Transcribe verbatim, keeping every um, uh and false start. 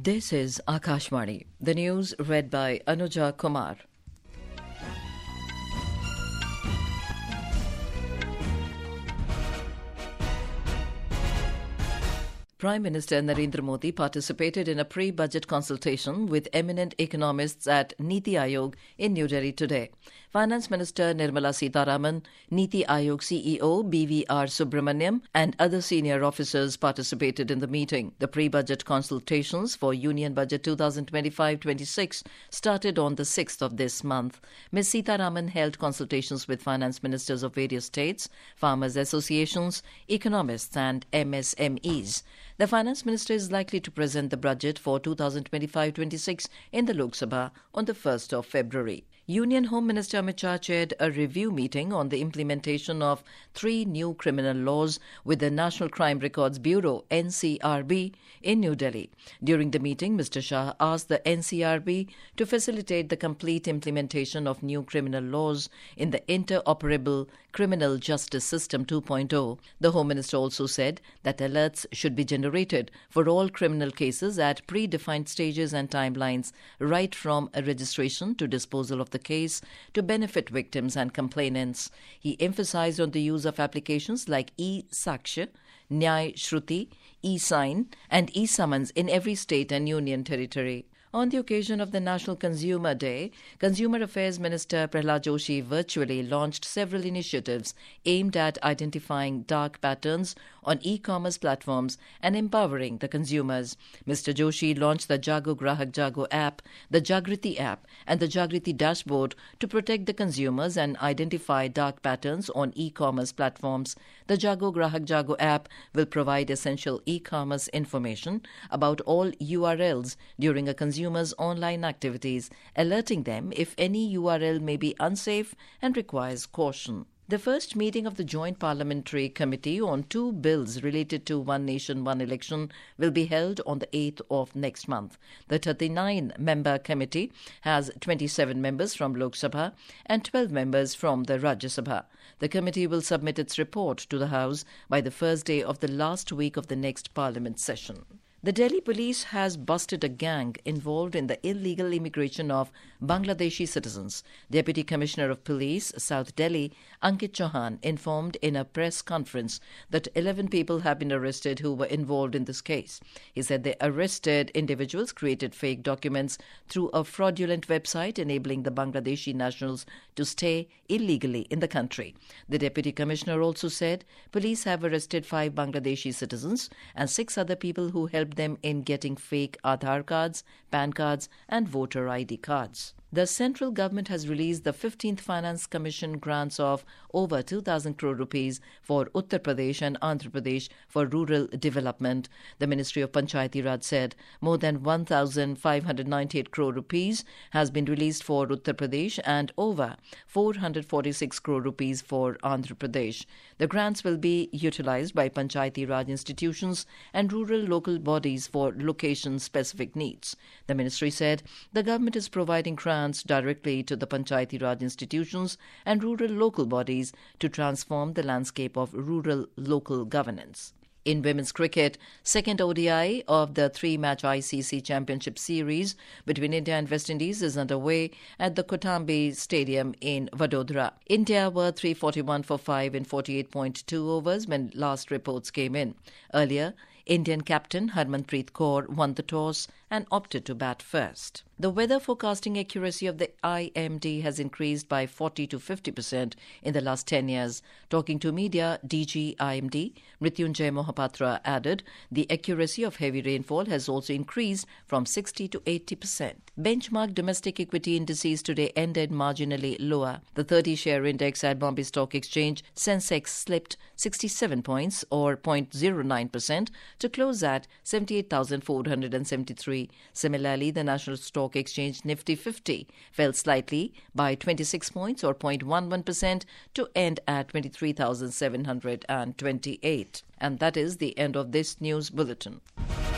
This is Akashvani. The news read by Anuja Kumar. Prime Minister Narendra Modi participated in a pre-budget consultation with eminent economists at Niti Aayog in New Delhi today. Finance Minister Nirmala Sitharaman, Niti Aayog C E O B V R Subramaniam and other senior officers participated in the meeting. The pre-budget consultations for Union Budget twenty twenty-five twenty-six started on the sixth of this month. Miz Sitharaman held consultations with finance ministers of various states, farmers' associations, economists and M S M Es. The Finance Minister is likely to present the budget for twenty twenty-five twenty-six in the Lok Sabha on the first of February. Union Home Minister Amit Shah chaired a review meeting on the implementation of three new criminal laws with the National Crime Records Bureau N C R B in New Delhi. During the meeting, Mister Shah asked the N C R B to facilitate the complete implementation of new criminal laws in the Interoperable Criminal Justice System two point oh. The Home Minister also said that alerts should be generated for all criminal cases at predefined stages and timelines, right from a registration to disposal of the case to benefit victims and complainants. He emphasized on the use of applications like e-Sakshya, Nyay Shruti, e-Sign and e-Summons in every state and union territory. On the occasion of the National Consumer Day, Consumer Affairs Minister Prahlad Joshi virtually launched several initiatives aimed at identifying dark patterns on e-commerce platforms and empowering the consumers. Mister Joshi launched the Jago Grahak Jago app, the Jagriti app and the Jagriti dashboard to protect the consumers and identify dark patterns on e-commerce platforms. The Jago Grahak Jago app will provide essential e-commerce information about all U R Ls during a consumer's online activities, alerting them if any U R L may be unsafe and requires caution. The first meeting of the Joint Parliamentary Committee on two bills related to One Nation, One Election will be held on the eighth of next month. The thirty-nine member committee has twenty-seven members from Lok Sabha and twelve members from the Rajya Sabha. The committee will submit its report to the House by the first day of the last week of the next Parliament session. The Delhi police has busted a gang involved in the illegal immigration of Bangladeshi citizens. Deputy Commissioner of Police, South Delhi, Ankit Chauhan, informed in a press conference that eleven people have been arrested who were involved in this case. He said the arrested individuals created fake documents through a fraudulent website enabling the Bangladeshi nationals to stay illegally in the country. The Deputy Commissioner also said police have arrested five Bangladeshi citizens and six other people who helped them in getting fake Aadhaar cards, PAN cards and voter I D cards. The central government has released the fifteenth Finance Commission grants of over two thousand crore rupees for Uttar Pradesh and Andhra Pradesh for rural development. The Ministry of Panchayati Raj said more than one thousand five hundred ninety-eight crore rupees has been released for Uttar Pradesh and over four hundred forty-six crore rupees for Andhra Pradesh. The grants will be utilized by Panchayati Raj institutions and rural local bodies for location-specific needs. The ministry said the government is providing grants directly to the Panchayati Raj institutions and rural local bodies to transform the landscape of rural local governance. In women's cricket, second O D I of the three-match I C C Championship Series between India and West Indies is underway at the Kotambi Stadium in Vadodara. India were three forty-one for five in forty-eight point two overs when last reports came in. Earlier, Indian captain Harmanpreet Kaur won the toss and opted to bat first. The weather forecasting accuracy of the I M D has increased by forty to fifty percent in the last ten years. Talking to media, D G I M D Mrityunjay Mohapatra added the accuracy of heavy rainfall has also increased from sixty to eighty percent. Benchmark domestic equity indices today ended marginally lower. The thirty-share index at Bombay Stock Exchange, Sensex, slipped sixty-seven points or zero point zero nine percent to close at seventy-eight thousand four hundred seventy-three. Similarly, the National Stock Exchange Nifty fifty fell slightly by twenty-six points or zero point one one percent to end at twenty-three thousand seven hundred twenty-eight. And that is the end of this news bulletin.